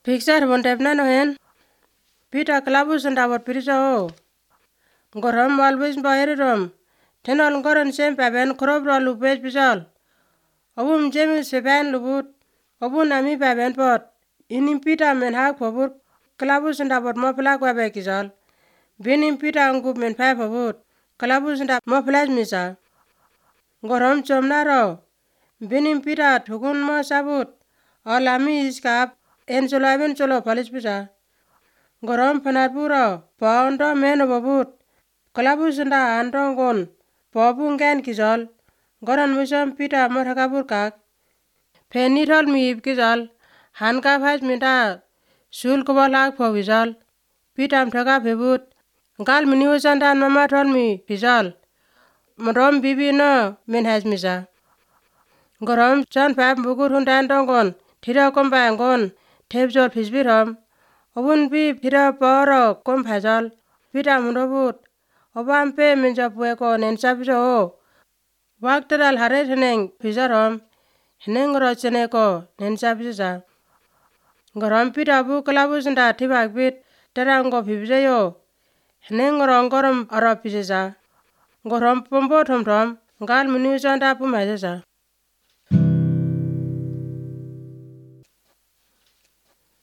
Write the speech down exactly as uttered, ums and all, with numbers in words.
Picture bontebna no hen. Peter klabus ndabot pirisa ho. Gorom always baheri rom. Tenol goron sem paben krob ro lupej pisol. Obum jemi seben lubut. Obun nami paben pot. Inim Peter men hak pobut. Klabus ndabot mo plak wabe kisol. Binim Peter ngup men pay pobut. Klabus ndab mo plaj misa. Gorom chomna ro. Binim Peter thukun mo sabut. Olami iskap. En cholo aben cholo palis pisa. Gorom panarpuro. Paundo meno bobut. Klabus nda andongon. Pobun gen kisol. Goron musom Peter mothakabur kak. Penitol mi kisol. Hanka phaj minta. Sul kubolak po bisol. Peter mthaka bebut. Gal miniusandan mama tol mi bisol. Mrom bibi no men haj misa. Gorom chan pap bukur hundan dongon. Thira kombangon. Thebjol fisbirom. Obun bi thira poro kom phajol. Peter mundobut. Obampe minjapweko nensabiso ho. Waktadal hare theneng fisarom. Heneng rocheneko nensabisa. Gorom Peter bu klabus nda thibak bit. Terango fibisayo. Heneng ronggorom arop pisisa. Gorom pombo thom thom. Gal miniusanda pumajasa.